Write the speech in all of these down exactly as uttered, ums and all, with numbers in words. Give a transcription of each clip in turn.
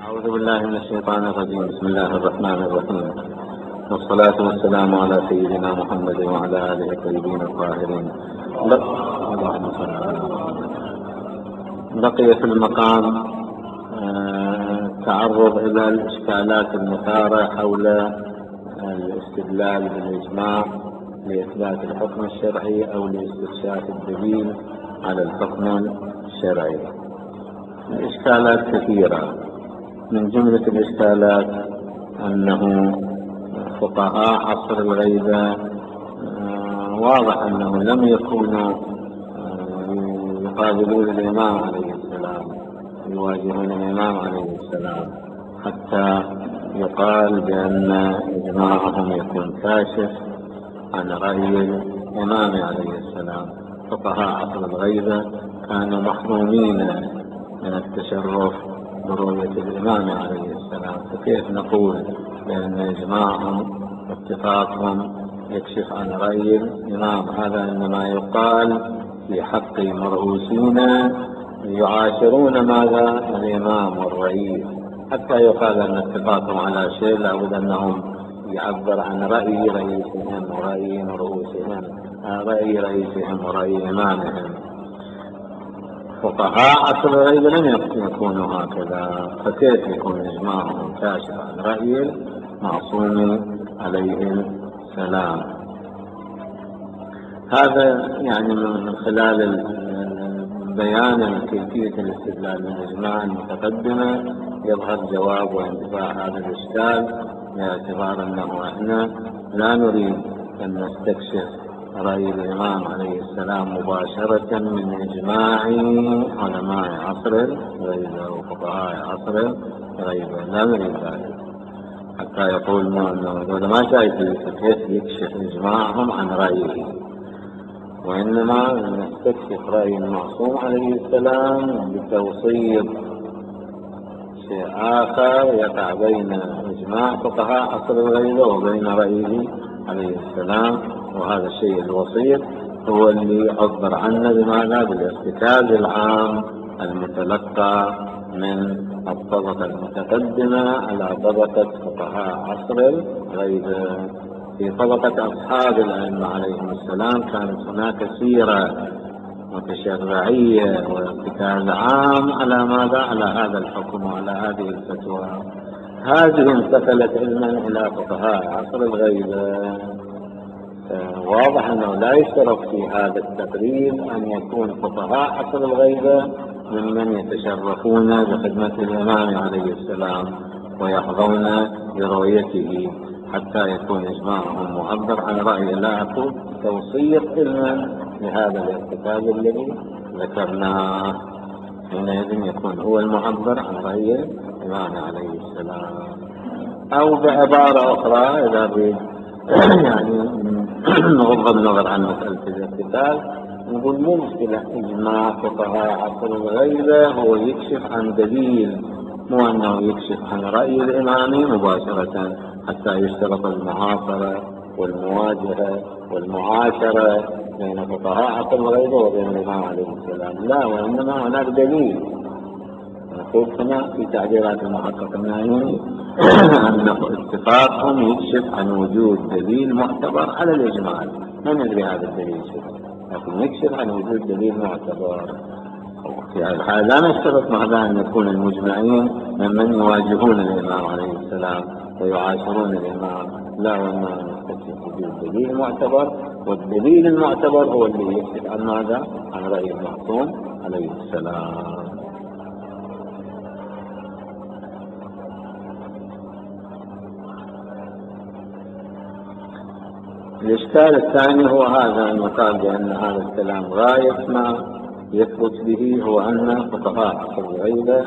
أعوذ بالله من الشيطان الرجيم. بسم الله الرحمن الرحيم، والصلاة والسلام على سيدنا محمد وعلى آله الطيبين الطاهرين. بقي في المقام التعرض إلى الإشكالات المثارة حول الاستدلال بالإجماع لإثبات الحكم الشرعي أو لاستكشاف الدليل على الحكم الشرعي. الإشكالات كثيرة، من جملة الإشكالات أنه فقهاء عصر الغيبة واضح أنه لم يكونوا يقابلون الإمام عليه السلام، يواجهون الإمام عليه السلام، حتى يقال بأن إجماعهم يكون كاشف عن رأي الإمام عليه السلام. فقهاء عصر الغيبة كانوا محرومين من التشرف برؤية الإمام عليه السلام، فكيف نقول بأن إجماعهم واتفاقهم يكشف عن رأي الإمام؟ هذا إنما يقال في حق مرؤوسين يعاشرون ماذا؟ الإمام والرئيس. حتى يقال أن اتفاقهم على شيء لابد أنهم يعبر عن رأي رئيسهم ورأي مرؤوسهم، رأي رئيسهم ورأي إمامهم. فقهاء عصر الغيبة لم يكونوا هكذا، فكيف يكون إجماعهم كاشف عن رأي المعصوم عليه السلام؟ هذا يعني من خلال بيان كيفية الاستدلال من الإجماع المتقدمة يظهر جواب وانتفاع هذا الإشكال، باعتبار أنه إحنا لا نريد أن نستكشف رأي الإمام عليه السلام مباشرة من إجماع علماء عصر الغيبة وفقهاء عصر الغيبة، لا نريد ذلك، حتى يقول أنه ما شايفين كيف يكشف إجماعهم عن رأيه، وإنما نستكشف رأي المعصوم عليه السلام بتوصيف شيء آخر يقع بين إجماع فقهاء عصر الغيبة وبين رأيه عليه السلام. وهذا الشيء الوسيط هو اللي يعبر عنه بماذا؟ بالارتكاز العام المتلقى من الطبقة المتقدمة على طبقة فقهاء عصر الغيبة. في طبقة أصحاب الأئمة عليهم السلام كانت هناك سيرة متشرعية وارتكاز عام على ماذا؟ على هذا الحكم وعلى هذه الفتوى. هذه انتقلت علما إلى فقهاء عصر الغيبة. واضح أنه لا يشترط في هذا التقريب أن يكون فقهاء عصر الغيبة ممن يتشرفون بخدمة الإمام عليه السلام ويحظون برؤيته حتى يكون إجماعهم معبر عن رأي. لا أقول توصيف علما لهذا الارتكاز الذي ذكرناه، حينئذ يكون هو المعبر عن رأي الإمام عليه السلام. أو بعبارة أخرى إذا بي يعني نغض النظر عن مسألة الارتكاز، نقول مو مشكلة إجماع فقهاء عصر الغيبة هو يكشف عن دليل، مو أنه يكشف عن رأي الإمام مباشرة حتى يشترط المعاصرة والمواجهة والمعاشرة بين فقهاء عصر الغيبة وبين الإمام عليه السلام. لا، وإنما هناك دليل. نقول هنا في تعبيرات المحقق النائي أن اتفاقهم يكشف عن وجود دليل معتبر على الإجمال. ما ندري هذا الدليل شيء، لكن يكشف عن وجود دليل معتبر. في الحال لا نشترط مع أن يكون المجمعين ممن يواجهون الإمام عليه السلام ويعاشرون الإمام، لا، وإنما نستكشف وجود دليل معتبر، والدليل المعتبر هو الذي يكشف عن ماذا؟ عن رأي المعصوم عليه السلام. الإشكال الثاني هو هذا، أن يقال بأن هذا الكلام غاية ما يثبت به هو أن فقهاء عصر الغيبة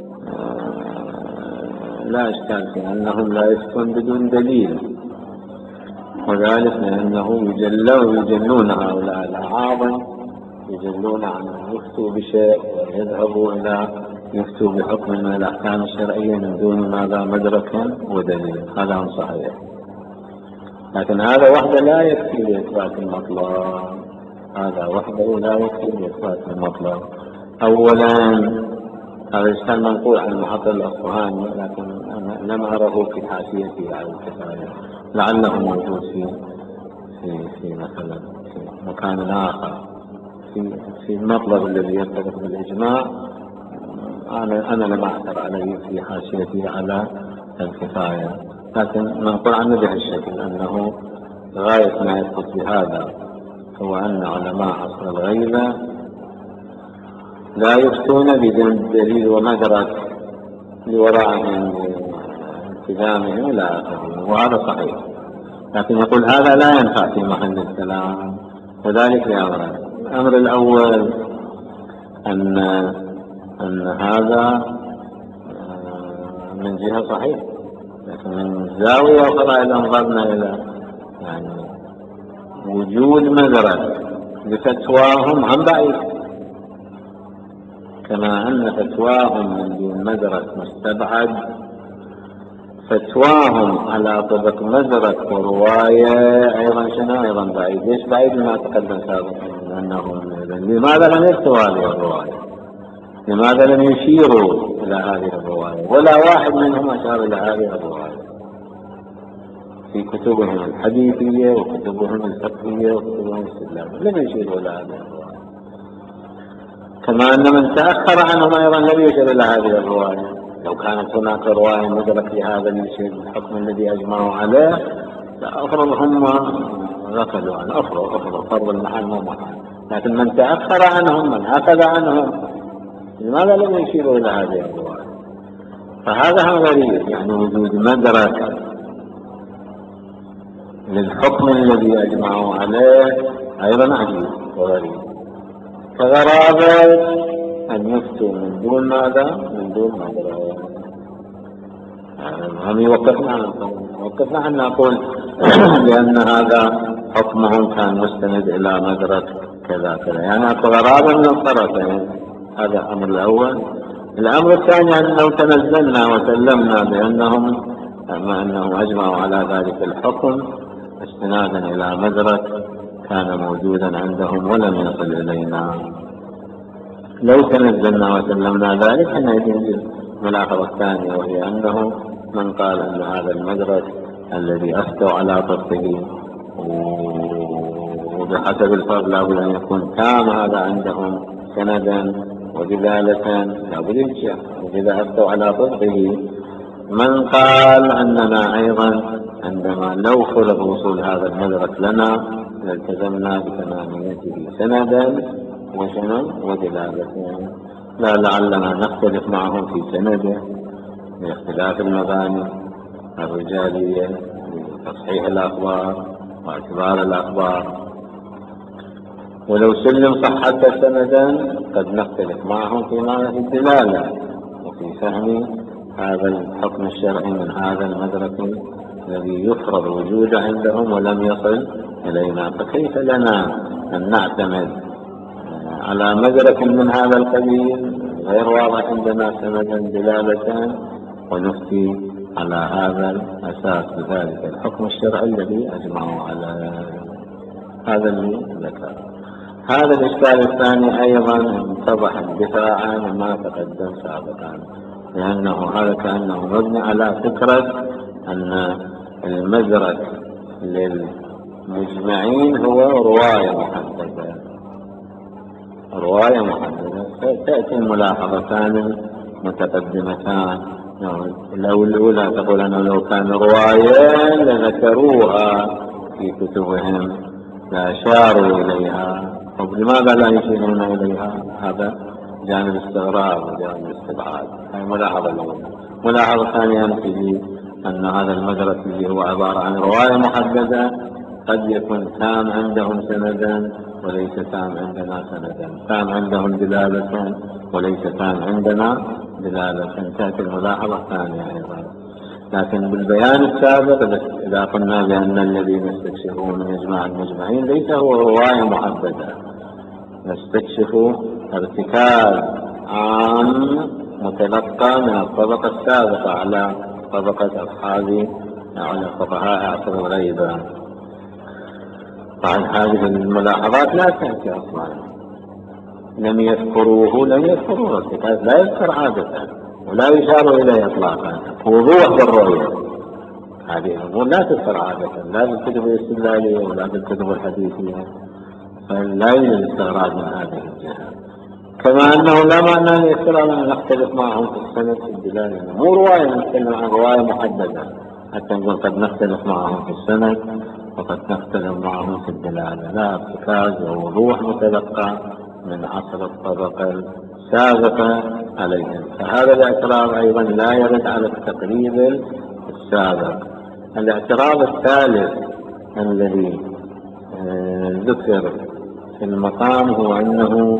لا إشكال في أنهم لا يفتون بدون دليل، وذلك لأنه يجلون يجلون هؤلاء الأعاظم، يجلون عن أن يفتوا بشيء ويذهبوا إلى يفتوا بحكم من الأحكام الشرعية من دون ماذا؟ مدرك ودليل. هذا صحيح، لكن هذا وحده لا يكفي لإثبات المطلب. هذا وحده لا يكفي لإثبات المطلب. أولا هذا الإشكال منقول عن المحضر الأصفهاني، لكن أنا لم أره في حاشيته على الكفاية، لعله موجود في في في مثلا في مكان آخر في في المطلب الذي يرتبط بالإجماع. أنا أنا لم أعثر عليه في حاشيته على الكفاية، لكن منقول عنه بهالشكل أنه غاية ما يثبت بهذا هو أن علماء عصر الغيبة لا يفتون بدون دليل ومدرك لورائهم التزامهم إلى آخره، وهذا صحيح. لكن يقول هذا لا ينفع في محل الكلام، وذلك لأمرين: الأمر الأول أن أن هذا من جهة صحيح، لكن من زاوية أخرى إذا نظرنا إلى يعني وجود مدرك لفتواهم عن بعيد، كما أن فتواهم من دون مدرك مستبعد، فتواهم على طبق مدرك ورواية أيضا شنو أيضا بعيد. ليش بعيد؟ ما تقدم سابقا أنهم لماذا لم يفتوا هذه الرواية؟ لماذا لم يشيروا إلى هذه الرواية؟ ولا واحد منهم أشار إلى هذه الرواية في كتبهم الحديثية وكتبهم الفقهية وكتبهم الاستدلالية، لم يشيروا إلى هذه الرواية. كما أن من تأخر عنهم أيضا لم يشير إلى هذه الرواية. لو كانت هناك رواية مدرك لهذا الحكم الذي أجمعوا عليه لأفرض هم غفلوا عن أفرض أفرض فرض المحل مو محل، لكن من تأخر عنهم من أخذ عنهم لماذا لم يشيروا إلى هذه الرواية؟ فهذا غريب، يعني وجود مدرك للحكم الذي أجمعوا عليه أيضا عجيب وغريب، كغرابة أن يفتوا من دون ماذا؟ من دون مدرك. هم يوقفنا عن وقفنا عن نقول لأن هذا حكمهم كان مستند إلى مدرك كذا كذا، يعني أكو غرابة من الطرفين. هذا الأمر الأول. الأمر الثاني أن لو تنزلنا وسلمنا بأنهم أما أنهم أجمعوا على ذلك الحكم استنادا إلى مدرك كان موجودا عندهم ولم يصل إلينا، لو تنزلنا وسلمنا ذلك حينئذ يجب الملاحظة الثانية، وهي أنه من قال أن هذا المدرك الذي أفتوا على طبقه وبحسب الفرض لابد أن يكون تام هذا عندهم سندا ودلالة لابد يجب، وإذا أفتوا على طبقه من قال أننا أيضا عندما لو فرض وصول هذا المدرك لنا لالتزمنا بتماميته سندا وشنو ودلالة، لا لعلنا نختلف معهم في سنده باختلاف المباني الرجالية لتصحيح الأخبار واعتبار الأخبار، ولو سلم صحة سندا قد نختلف معهم في معنى الدلالة وفي فهم هذا الحكم الشرعي من هذا المدرك الذي يفرض وجوده عندهم ولم يصل إلينا. فكيف لنا أن نعتمد على مدرك من هذا القبيل غير واضح عندنا سندا دلالة ونفتي على هذا الأساس بذلك الحكم الشرعي الذي أجمعوا على هذا اللي ذكر. هذا الإشكال الثاني أيضا اتضح دفاعا ما تقدم سابقا، لأنه هذا كأنه مبني على فكرة أن المدرك للمجمعين هو رواية محددة رواية محددة تأتي الملاحظتان متقدمتان. لو الأولى تقول أنه لو كان رواية لذكروها في كتبهم لأشاروا إليها، طب لماذا لا يشيرون إليها؟ هذا جانب استغراب وجانب استبعاد. هذه ملاحظة الأولى. ملاحظة ثانية تجي أن هذا المدرك الذي هو عبارة عن رواية محددة قد يكون تام عندهم سندا وليس تام عندنا سندا، تام عندهم دلالة وليس تام عندنا دلالة، تأتي الملاحظة الثانية أيضا. لكن بالبيان السابق إذا قلنا بأن الذي نستكشفه من إجماع المجمعين ليس هو رواية محددة، نستكشف ارتكاز عام متلقى من الطبقة السابقة على طبقة أصحاب على فقهاء عصر الغيبة. طبعا هذه الملاحظات لا تأتي أصلا لم يذكروه لم يذكروه ارتكاز لا يذكر عادة ولا يشار إليه إطلاقا. وضوح بالرؤية هذه الأمور لا تذكر عادة، لا في الكتب الاستدلالية ولا في الكتب الحديثية، فلا يوجد استغراق من هذه الجهة. كما أنه لا معنى أن يذكر أن نختلف معهم في السند في الدلالة، مو رواية نتكلم عن رواية محددة حتى نقول قد نختلف معهم في السند وقد نختلف معهم في الدلالة، لا، ارتكاز ووضوح متلقى من عصر الطبقة السابقة عليهم. فهذا الاعتراض أيضا لا يرد على التقريب السابق. الاعتراض الثالث الذي آه ذكر في المقام هو أنه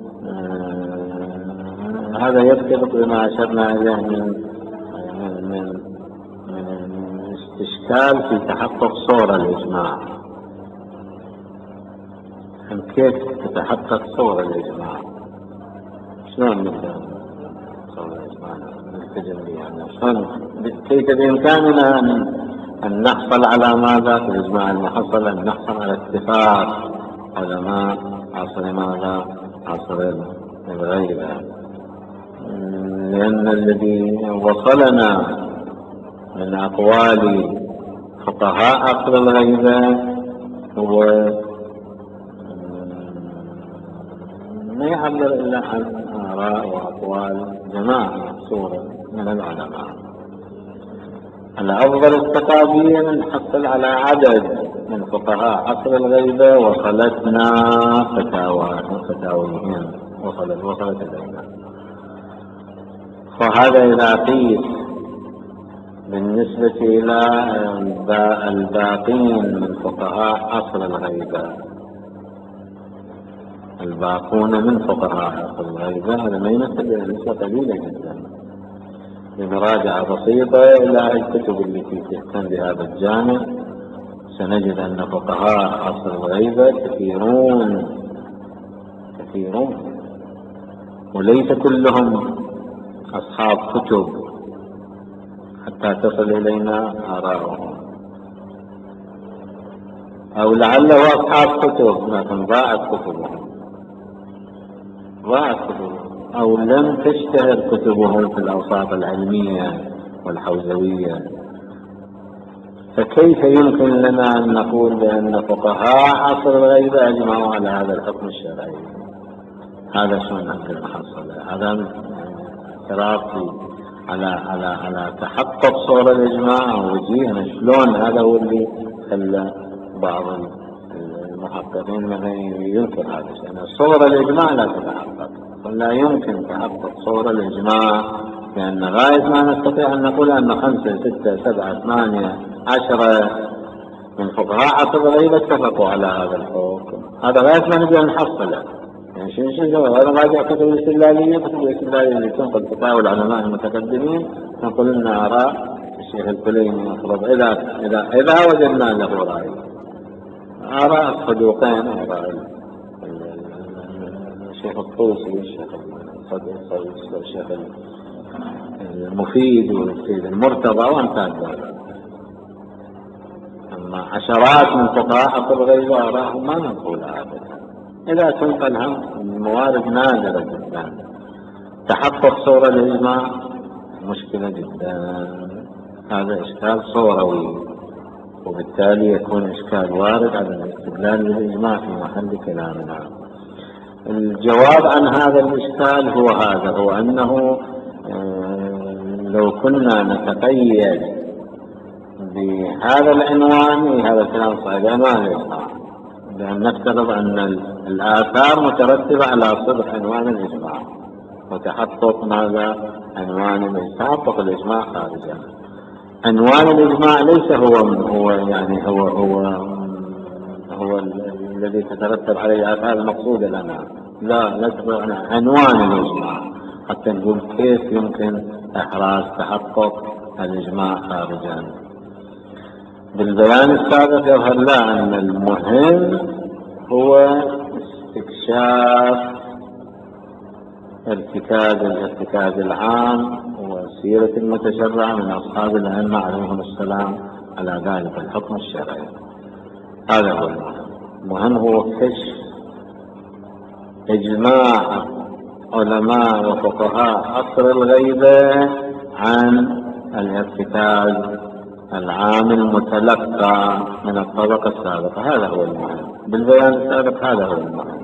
آه هذا يرتبط بما أشرنا إليه من من من من استشكال في تحقق صورة الإجماع. كيف تتحقق صورة الإجماع؟ شلون نبدأ صورة الإجماع نلتزم بها؟ شلون كيف بإمكاننا أن أن نحصل على ماذا في الإجماع المحصل؟ أن نحصل على اتفاق علماء عصر ماذا؟ عصر الغيبة. لأن الذي وصلنا من أقوال فقهاء عصر الغيبة هو ما يعبر إلا عن آراء وأقوال جماعة محصورة من العلماء. الأفضل التقابيا نحصل على عدد من فقهاء عصر الغيبة وصلتنا فتاواهم فتاويهم وصلت وصلت إلينا. فهذا إذا قيس بالنسبة إلى الباقين من فقهاء عصر الغيبة، الباقون من فقهاء عصر الغيبة، هذا ما يمثل نسبة قليلة جدا. بمراجعة بسيطة إلى الكتب التي تهتم بهذا الجانب سنجد أن فقهاء عصر الغيبة كثيرون كثيرون، وليس كلهم أصحاب كتب حتى تصل إلينا آراءهم، أو لعله أصحاب كتب لكن ضاعت كتبهم ضاعت كتبهم أو لم تشتهر كتبهم في الأوساط العلمية والحوزوية. فكيف يمكن لنا أن نقول بأن فقهاء عصر الغيبة أجمعوا على هذا الحكم الشرعي؟ هذا شو نقدر نحصل؟ هذا اعتراف على على على تحقق صورة الإجماع ووجيهنا. شلون هذا هو اللي خلى بعض المحققين مثلا ينكر هذا الشيء. صورة الإجماع لا تتحقق، ولا يمكن تحقق صورة الإجماع، لأن غاية ما نستطيع أن نقول أن خمسة ستة سبعة ثمانية عشرة من فقهاء عصر الغيبة اتفقوا على هذا الحكم. هذا غاية ما نبدأ نحصله. يعني شنو شنو هذا راجع كتب الاستدلالية، كتب الاستدلالية اللي تنقل فتاوى العلماء المتقدمين نقول لنا آراء الشيخ الكليني أفرض إذا إذا إذا وجدنا له رأي، آراء الصدوقين، آراء الشيخ الطوسي، الشيخ الشيخ المفيد والسيد المرتضى وأمثال ذلك. أما عشرات من فقهاء عصر الغيبة آراءهم ما منقولة أبدا. إذا تنقلها الموارد نادرة جدا. تحقق صورة الإجماع مشكلة جدا. هذا إشكال صوروي، وبالتالي يكون إشكال وارد على الاستدلال بالإجماع في محل كلامنا. الجواب عن هذا الإشكال هو هذا، هو أنه لو كنا نتقيد بهذا العنوان، هذا الكلام صحيح، عنوان الإجماع، لأن نفترض أن الآثار مترتبة على صدق عنوان الإجماع وتحقق ماذا؟ عنوان الإجماع، تحقق الإجماع خارجا. عنوان الإجماع ليس هو هو يعني هو هو هو الذي تترتب عليه الآثار المقصودة لنا، لا، نتبع عنوان الإجماع حتى نقول كيف يمكن إحراز تحقق الإجماع خارجا. بالبيان السابق يظهر لا، أن المهم هو استكشاف ارتكاز الارتكاز العام وسيرة المتشرع من أصحاب الأئمة عليهم السلام على ذلك الحكم الشرعي. هذا هو المهم. المهم هو كشف إجماع علماء وفقهاء عصر الغيبة عن الارتكاز العام المتلقى من الطبقة السابقة. هذا هو المعنى بالبيان السابق، هذا هو المعنى.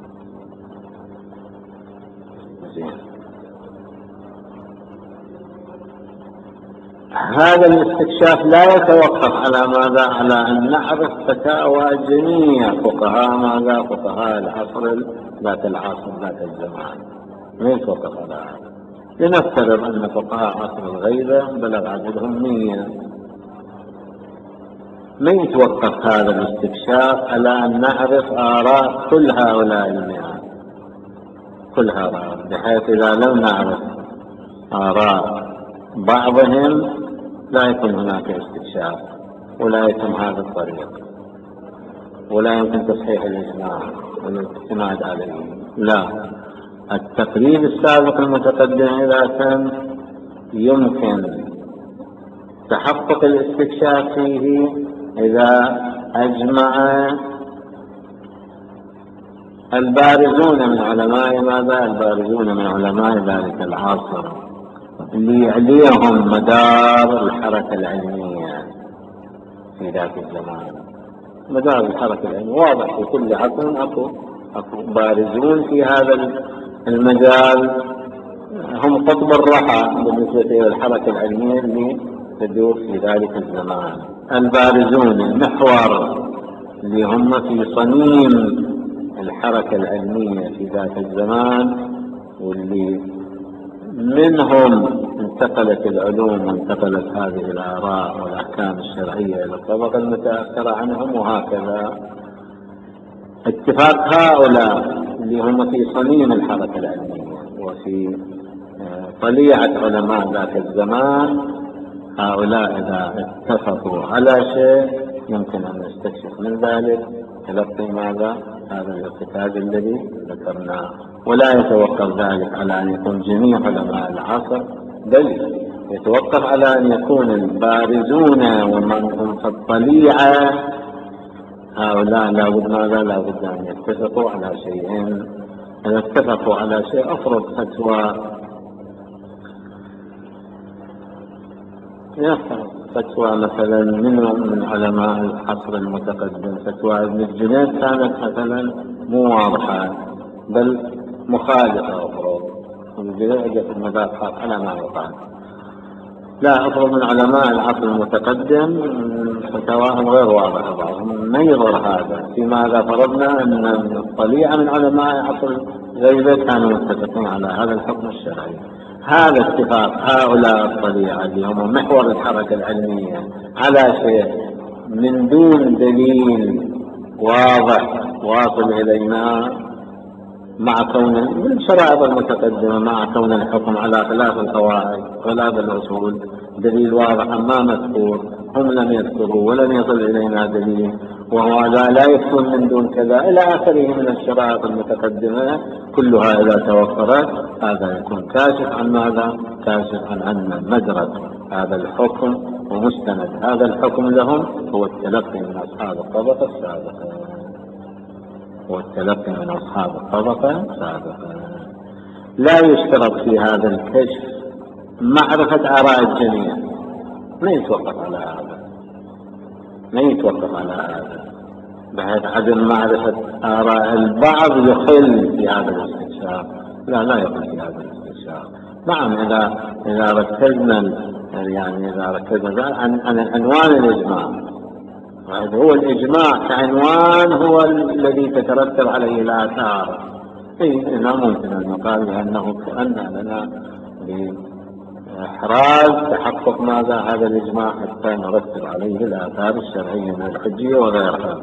هذا الاستكشاف لا يتوقف على ماذا؟ على أن نعرف فتاوى جميع فقهاء ماذا؟ فقهاء العصر ذات العصر ذات الزمان، ما يتوقف على هذا. لنفترض أن فقهاء عصر الغيبة بلغ عددهم مية، ما يتوقف هذا الاستكشاف على أن نعرف آراء كل هؤلاء المئة كل هؤلاء، بحيث إذا لم نعرف آراء بعضهم لا يكون هناك استكشاف ولا يتم هذا الطريق ولا يمكن تصحيح الإجماع والاعتماد عليه. لا، التقريب السابق المتقدم إذا تم يمكن تحقق الاستكشاف فيه إذا أجمع البارزون من علماء ماذا؟ البارزون من علماء ذلك العصر اللي يعليهم مدار الحركة العلمية في ذاك الزمان. مدار الحركة العلمية واضح في كل عصر، أكو أكو بارزون في هذا المجال، هم قطب الرحى بالنسبة إلى الحركة العلمية اللي تدور في ذلك الزمان. البارزون المحور اللي هم في صميم الحركة العلمية في ذاك الزمان، واللي منهم انتقلت العلوم وانتقلت هذه الآراء والأحكام الشرعية إلى الطبقة المتأخرة عنهم، وهكذا. اتفاق هؤلاء اللي هم في صميم الحركة العلمية وفي طليعة علماء ذاك الزمان، هؤلاء إذا اتفقوا على شيء يمكن أن نستكشف من ذلك تلقي ماذا؟ هذا الارتكاز الذي ذكرناه. ولا يتوقف ذلك على أن يكون جميع علماء العصر، بل يتوقف على أن يكون البارزون ومن هم في الطليعة هؤلاء لابد ماذا؟ لابد أن يتفقوا على شيئين. إذا اتفقوا على شيء، أفرض فتوى فتوى مثلا من من علماء العصر المتقدم، فتوى ابن الجنيد كانت مثلا مو واضحة بل مخالفة، أفرض ابن الجنيد أجت المدافعات على ما يقال. لا، أفرض من علماء العصر المتقدم فتواهم غير واضحة، بعضهم ما يظهر هذا. في ماذا فرضنا أن الطليعة من علماء عصر الغيبة كانوا متفقين على هذا الحكم الشرعي. هذا اتفاق هؤلاء الطليعة اللي هم محور الحركة العلمية على شيء من دون دليل واضح واصل إلينا، مع كون من الشرائع المتقدمة مع كون الحكم على خلاف القواعد خلاف الأصول دليل واضح ما مذكور، هم لم يذكروا ولم يصل إلينا دليل، وهو لا يكون من دون كذا إلى آخره من الشرائع المتقدمة كلها إذا توفرت، هذا يكون كاشف عن ماذا؟ كاشف عن أن مدرك هذا الحكم ومستند هذا الحكم لهم هو التلقي من أصحاب الطبقة السابقة والتلقي من أصحاب الطبقة سابقا. لا يشترط في هذا الكشف معرفة آراء الجميع، ما يتوقف على هذا ما يتوقف على هذا بحيث عدم معرفة آراء البعض يخل في هذا الاستكشاف. لا لا يخل في هذا الاستكشاف. نعم، إذا إذا ركزنا يعني إذا ركزنا عن عن عنوان الإجماع، هو الإجماع كعنوان هو الذي تترتب عليه الآثار. إيه، لا ممكن أن يقال بأنه كأن لنا بإحراز تحقق ماذا؟ هذا الإجماع حتى نرتب عليه الآثار الشرعية من الحجية وغيرها.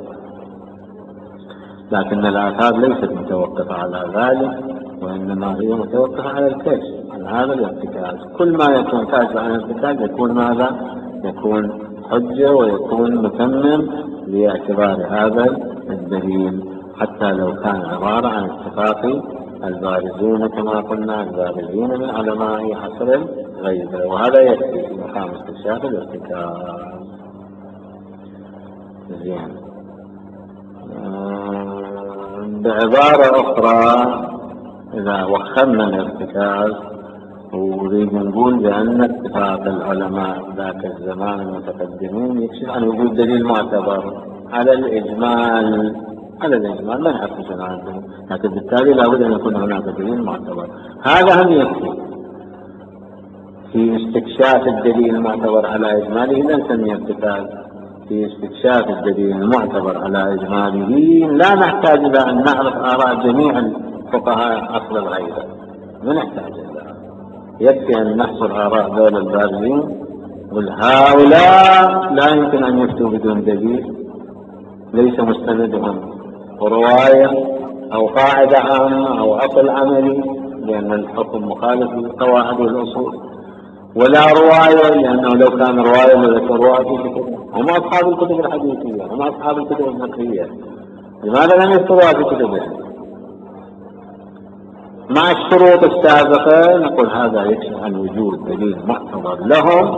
لكن الآثار ليست متوقفة على ذلك، وإنما هي متوقفة على الكشف عن هذا الارتكاز. كل ما يكون كاشف عن الارتكاز يكون ماذا؟ يكون حجة ويكون متمم لاعتبار هذا الدليل، حتى لو كان عبارة عن اتفاق البارزون كما قلنا البارزين من علماء عصر الغيبة، وهذا يكفي في مقام استكشاف الارتكاز. زين. بعبارة أخرى إذا وخرنا الارتكاز ونريد نقول بأن اتفاق العلماء ذاك الزمان المتقدمين يكشف عن وجود دليل معتبر على الإجمال على الإجمال لا نعرف شنو عندهم، لكن بالتالي لابد أن يكون هناك دليل معتبر. هذا هم يكفي في استكشاف الدليل المعتبر على إجماله، لا نسميه ارتكاز. في استكشاف الدليل المعتبر على إجماله لا نحتاج إلى أن نعرف آراء جميع الفقهاء أصل الغيبة، ما نحتاج إلى، يكفي أن نحصر آراء ذول البارزين وهؤلاء لا يمكن أن يفتوا بدون دليل، ليس مستندهم رواية أو قاعدة عامة أو أصل عملي لأن الحكم مخالف للقواعد والأصول، ولا رواية لأنه لو كان رواية لذكروها في كتبهم. هم أصحاب الكتب الحديثية، هم أصحاب الكتب الفقهية، لماذا لم يذكروها في كتبهم؟ مع الشروط السابقة نقول هذا يكشف عن وجود دليل معتبر لهم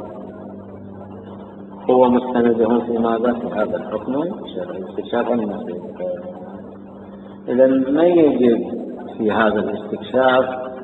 هو مستندهم في ماذا؟ في هذا الحكم الشرعي، استكشاف المسائل. إذا ما يجب في هذا الاستكشاف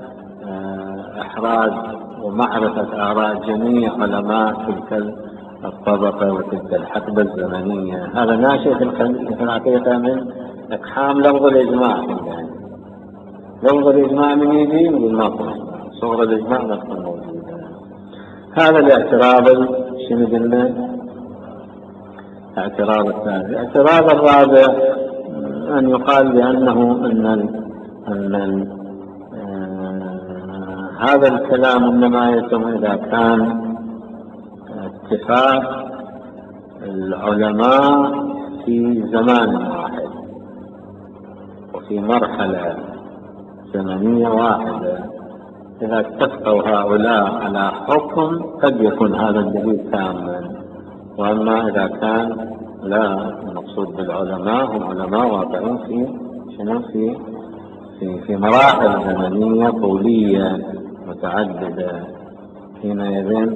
إحراز ومعرفة آراء جميع علماء تلك الطبقة وتلك الحقبة الزمنية. هذا ناشئ في الحقيقة من إقحام لفظ الإجماع. يعني لفظ الإجماع من يجي من ما صور الإجماع نفسه موجود. هذا الاعتراض شنو قلنا؟ الاعتراض الثاني. الاعتراض الرابع أن يقال بأنه أن ال أن ال آه هذا الكلام إنما يتم إذا كان اتفاق العلماء في زمان واحد وفي مرحلة زمنية واحدة. إذا اتفقوا هؤلاء على حكم قد يكون هذا الدليل تاما، وأما إذا كان لا، المقصود بالعلماء هم علماء واقعين في شنو في في في مراحل زمنية طولية متعددة، حينئذ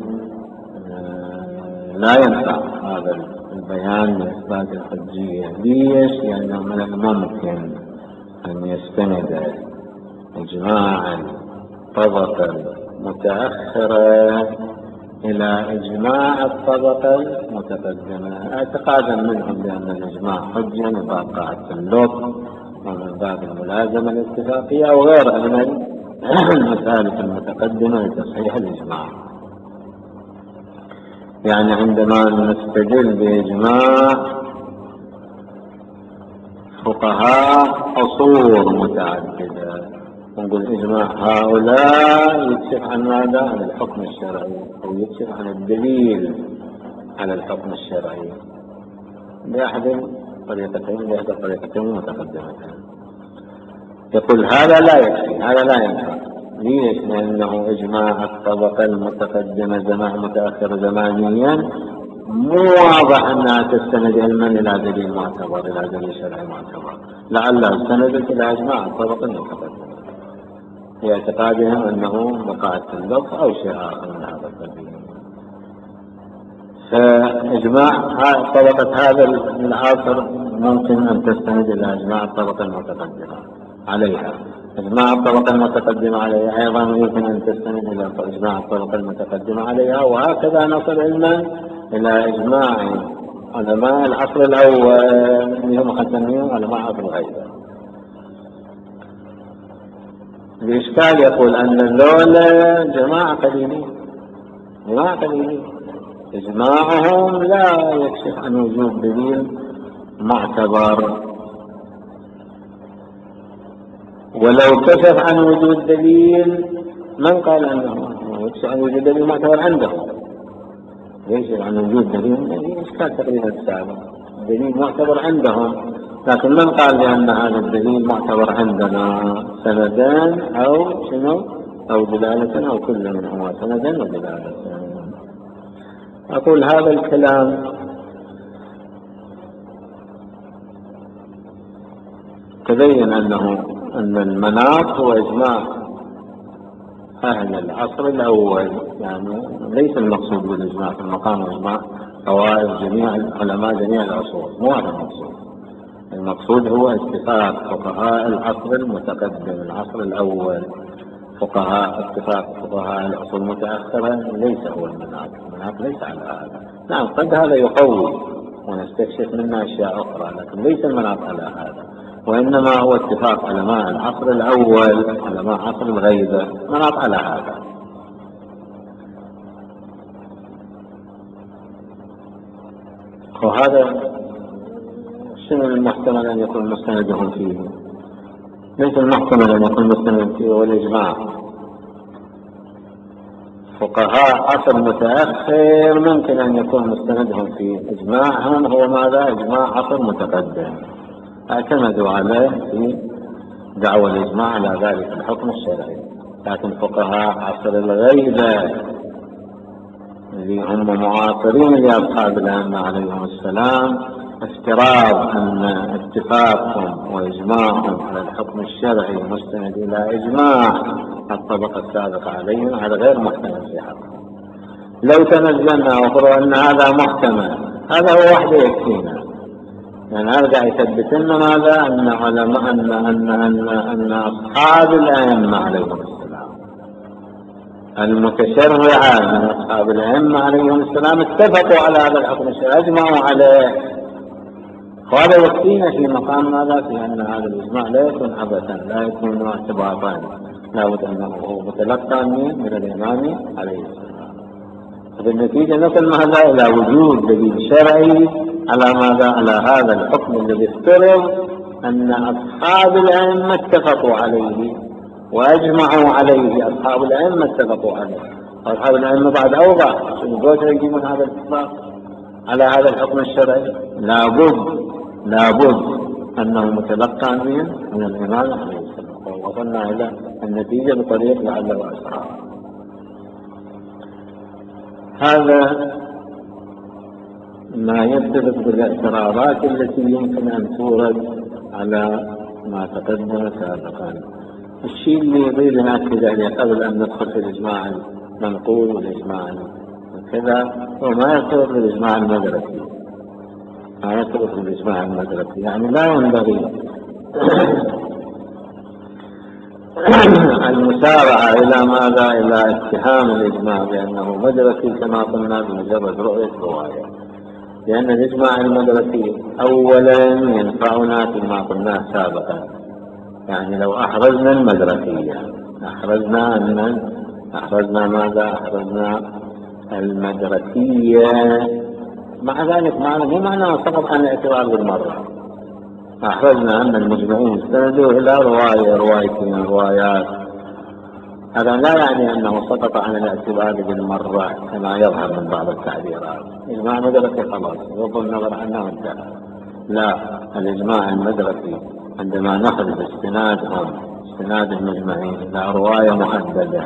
لا ينفع هذا البيان لإثبات الحجية. ليش؟ لأنه من الممكن أن يستند إجماعا طبقة متأخرة إلى إجماع الطبقة المتقدمة اعتقادا منهم بأن الإجماع حجة من باب قاعدة اللطف ومن باب الملازمة الاتفاقية أو غيرها من المسائل المتقدمة لتصحيح الإجماع. يعني عندما نستدل بإجماع فقهاء عصور متعددة نقول إجماع هؤلاء يكشف عن ماذا؟ عن الحكم الشرعي، أو يكشف عن الدليل على الحكم الشرعي بأحد طريقتين بأحد الطريقتين متقدمتين. يقول هذا لا يكفي، هذا لا ينفع. ليش؟ لأنه إجماع الطبقة المتقدمة زمان متأخر زمانيا مو واضح أنها تستند علما إلى دليل معتبر، إلى دليل شرعي معتبر، لعلها استندت إلى إجماع الطبقة المتقدمة في اعتقادهم أنه بقاعة اللطف أو شيء آخر من هذا القبيل. فإجماع طبقة هذا العصر ممكن أن تستند إلى إجماع الطبقة المتقدمة عليها، إجماع الطبقة المتقدمة عليها أيضا يمكن أن تستند إلى إجماع الطبقة المتقدمة عليها، وهكذا نصل علما إلى إجماع علماء العصر الأول اللي هم خاتمين علماء عصر الغيبة. الإشكال يقول أن ذولا جماعة قليلين، جماعة قليلين إجماعهم لا يكشف عن وجود دليل معتبر، ولو كشف عن وجود دليل من قال أنه يكشف عن وجود دليل معتبر عندهم؟ يكشف عن وجود دليل يعني إشكال تقريبا السابق، دليل معتبر عندهم، لكن من قال بأن هذا الدليل معتبر عندنا سندان أو شنو أو دلالة أو كل منهما سندان ودلالة. أقول هذا الكلام تبين أنه أن المناط هو إجماع أهل العصر الأول، يعني ليس المقصود بالإجماع في المقام إجماع طوائف جميع العلماء جميع العصور، مو هذا المقصود. المقصود هو اتفاق فقهاء العصر المتقدم العصر الأول. فقهاء اتفاق فقهاء العصور المتأخرة ليس هو المناط. المناط ليس على هذا. نعم قد هذا يقوي ونستكشف منه أشياء أخرى، لكن ليس المناط على هذا، وإنما هو اتفاق علماء العصر الأول علماء عصر الغيبة مناط على هذا. وهذا شنو المحتمل أن يكون مستندهم فيه؟ ليس المحتمل أن يكون مستند فيه والإجماع. فقهاء عصر متأخر ممكن أن يكون مستندهم فيه إجماعهم هو ماذا؟ إجماع عصر متقدم اعتمدوا عليه في دعوى الإجماع على ذلك الحكم الشرعي. لكن فقهاء عصر الغيبة اللي هم معاصرين لأصحاب الأئمة عليهم السلام افتراض أن اتفاقهم وإجماعهم على الحكم الشرعي مستند إلى إجماع الطبقة السابقة عليهم هذا غير محتمل في حقهم. لو تنزلنا وقرأوا أن هذا محتمل هذا هو وحده يكفينا، يعني هذا يثبت لنا ماذا؟ أن علماء أن أن أن أن أصحاب الأئمة عليهم السلام المتشرعة من أصحاب الأئمة عليهم السلام اتفقوا على هذا الحكم الشرعي أجمعوا عليه. وهذا يكفينا في مقام ماذا؟ في أن هذا الإجماع لا يكون عبثا لا يكون اعتباطا، لا بد أنه هو متلقى من الإمام عليه السلام. فبالنتيجة نصل ماذا؟ إلى وجود دليل شرعي على ماذا؟ على هذا الحكم الذي افترض أن أصحاب الأئمة اتفقوا عليه وأجمعوا عليه. أصحاب الأئمة اتفقوا عليه، أصحاب الأئمة بعد أوضح شنو قوة يجيبون هذا الاتفاق على هذا الحكم الشرعي؟ لابد لابد أنه متلقى من الإمام عليه السلام. ووصلنا إلى النتيجة بطريق لعل وأسرع. هذا ما يتفق بالاعتراضات التي يمكن أن تورد على ما تقدم سابقا. الشيء اللي يريد نأكد عليه قبل أن ندخل في الإجماع المنقول والإجماع وكذا هو ما يرتبط بالإجماع المدرسي. ما يرتبط بالإجماع المدرسي يعني لا ينبغي المسارعة إلى ماذا؟ إلى اتهام الإجماع بأنه مدرسي كما قلنا بمجرد رؤية رواية، لأن الإجماع المدرسي أولا ينفعنا فيما قلناه سابقا. يعني لو أحرزنا المدرسية أحرزنا أن أحرزنا ماذا؟ أحرزنا المدرسية، مع ذلك معنى مو معنى سقط عن الاعتبار بالمرة. أحرزنا أن المجمعين استندوا إلى رواية روايتين روايات، هذا لا يعني أنه سقط عن الاعتبار بالمرة كما يظهر من بعض التعبيرات. إجماع مدرسي خلاص يغض النظر عنه وانتهى. لا، الإجماع المدرسي عندما نأخذ استنادهم استناد المجمعين إلى رواية محددة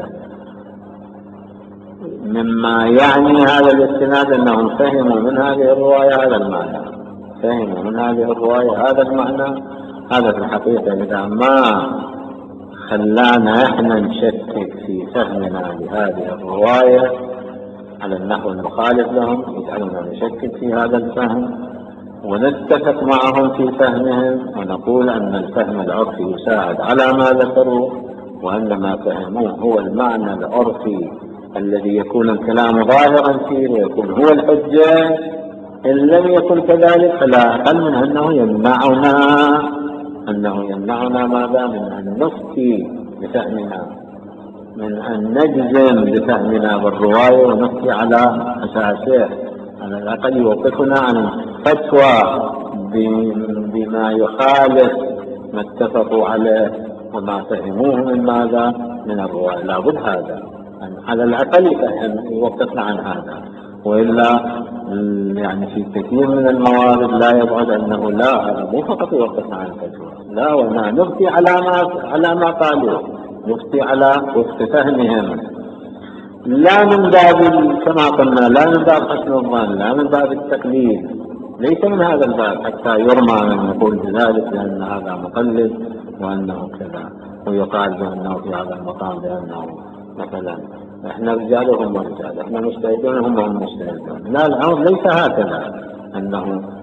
مما يعني هذا الاستناد أنهم فهموا من هذه الرواية هذا المعنى، فهموا من هذه الرواية هذا المعنى. هذا في الحقيقة إذا ما خلانا احنا نشكك في فهمنا لهذه الرواية على النحو المخالف لهم يجعلنا نشكك في هذا الفهم ونتفق معهم في فهمهم ونقول أن الفهم العرفي يساعد على ما ذكروا، وأن ما فهموه هو المعنى العرفي الذي يكون الكلام ظاهرا فيه ويكون هو الحجة. إن لم يكن كذلك فلا أقل من أنه يمنعنا أنه يمنعنا ماذا؟ من أن نفتي بفهمنا، من أن نجزم بفهمنا بالرواية ونفتي على أساسه، على الأقل يوقفنا عن فتوى بما يخالف ما اتفقوا عليه وما فهموه من ماذا؟ من الرواية. لابد هذا على الأقل يفهم يوقفنا عن هذا، وإلا يعني في كثير من الموارد لا يبعد أنه لا هذا مو فقط يوقفنا عن الفتوى، لا وما نفتي على ما على ما قالوا، نفتي على وفق فهمهم، لا من باب كما قلنا لا من باب حسن الظن، لا من باب التقليد، ليس من هذا الباب حتى يرمى من يقول بذلك لأن هذا مقلد وأنه كذا، ويقال بأنه في هذا المقام بأنه مثلا احنا رجال وهم رجال، احنا مجتهدون وهم هم مجتهدون. لا، الامر ليس هكذا انه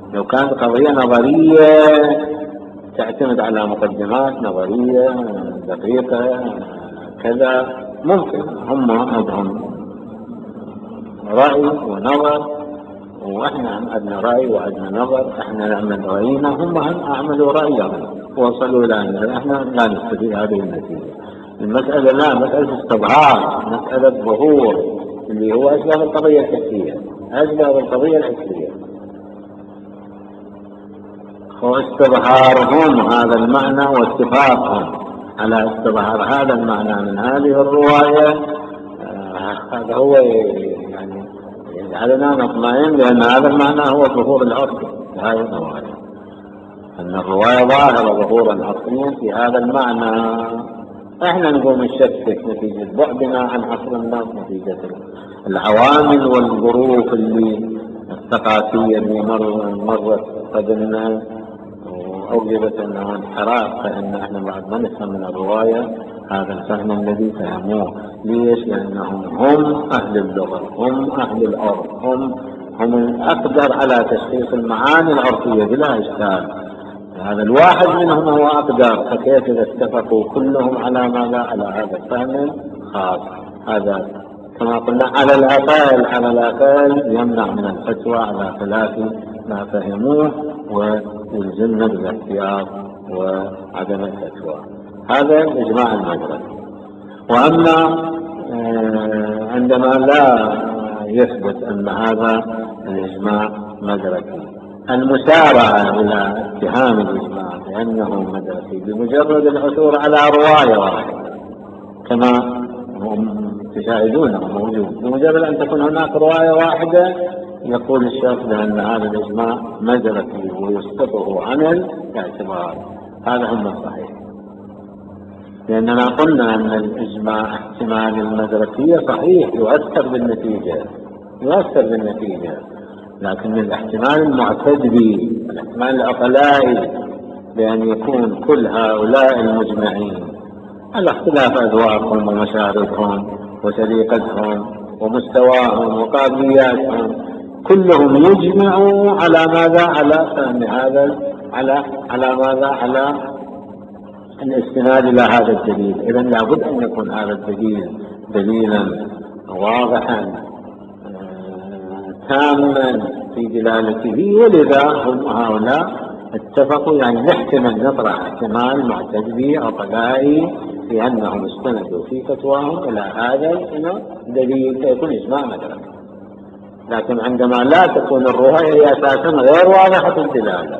لو كانت قضية نظرية تعتمد على مقدمات نظرية دقيقة كذا ممكن، هم عندهم رأي ونظر وإحنا عندنا رأي وعندنا نظر، إحنا نعمل رأينا هم عملوا رأيهم ووصلوا إلى، إحنا لا نستفيد هذه النتيجة. المسألة لا مسألة استظهار، مسألة ظهور اللي هو أشبه القضية الحسية، أشبه القضية الحسية. واستظهارهم هذا المعنى واتفاقهم على استظهار هذا المعنى من هذه الرواية، آه هذا هو يعني يجعلنا نطمئن لأن هذا المعنى هو ظهور العرف في هذه الرواية، أن الرواية ظاهرة ظهورا عرفيا في هذا المعنى. احنا نقوم نشكك نتيجة بعدنا عن عصر الناس، نتيجة العوامل والظروف اللي الثقافية اللي مر مرت قبلنا وأوجبت أنه انحراف، فإن احنا بعد ما نفهم من الرواية هذا الفهم الذي فهموه. ليش؟ لأنهم هم أهل اللغة، هم أهل العرف، هم هم الأقدر على تشخيص المعاني العرفية بلا إشكال. هذا الواحد منهم هو أقدر، فكيف إذا اتفقوا كلهم على ماذا؟ على هذا الفهم خاص. هذا كما قلنا على الأقل على الأقل يمنع من الفتوى على خلاف ما فهموه ويلزمنا بالاحتياط وعدم الفتوى. هذا الإجماع المدرسي. وأما عندما لا يثبت أن هذا الإجماع مدرسي، المسارعة إلى اتهام الإجماع بأنه مدرسي بمجرد العثور على رواية واحدة كما هم تشاهدون موجود، بمجرد أن تكون هناك رواية واحدة يقول الشخص بأن هذا الإجماع مدرسي ويسقطه عن الاعتبار. هذا هم الصحيح، لأننا قلنا أن الإجماع احتمال المدرسية صحيح يؤثر بالنتيجة، يؤثر بالنتيجة، لكن الاحتمال المعتد به، الاحتمال العقلائي بأن يكون كل هؤلاء المجمعين على اختلاف أذواقهم ومشاربهم وسليقتهم ومستواهم وقابلياتهم كلهم يجمعوا على ماذا؟ على فهم هذا، على على ماذا؟ على الاستناد إلى هذا الدليل. إذن لابد أن يكون هذا الدليل دليلا واضحا تاما في دلالته، ولذا هم هؤلاء اتفقوا يعني نحتمل نطرح احتمال معتد به عقلائي في أنهم استندوا في فتواهم إلى هذا الدليل فيكون إجماع مدرسي. لكن عندما لا تكون الرواية هي أساسا غير واضحة الدلالة،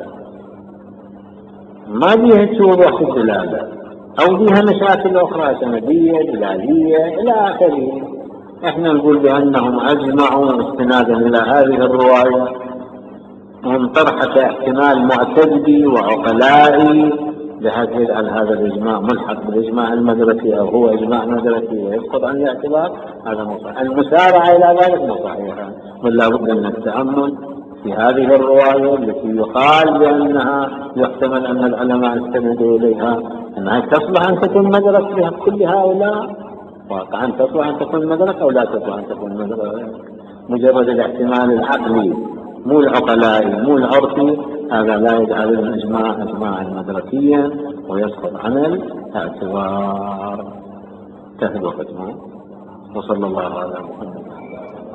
ما بيها وضوح في الدلالة أو بها مشاكل أخرى سندية دلالية إلى آخره، احنا نقول بأنهم أجمعوا استنادا إلى هذه الرواية هم طرحة احتمال معتدي وعقلائي بحيث يجعل هذا الإجماع ملحق بالإجماع المدرسي أو هو إجماع مدرسي ويسقط عن الاعتبار. هذا مو صحيح. المسارعة إلى ذلك مو صحيحة، بل لا بد من التأمل في هذه الرواية التي يقال بأنها يحتمل أن العلماء استندوا إليها أنها تصلح أن تكون مدرسة لكل هؤلاء، واقعا تصلح أن تكون مدرسة أو لا تصلح أن تكون مدرسة. مجرد الاحتمال العقلي مو العقلائي مو العرفي هذا لا يجعل الإجماع إجماعا مدرسيا ويسقط عن الاعتبار. تهدو ختمه. وصلى الله على محمد.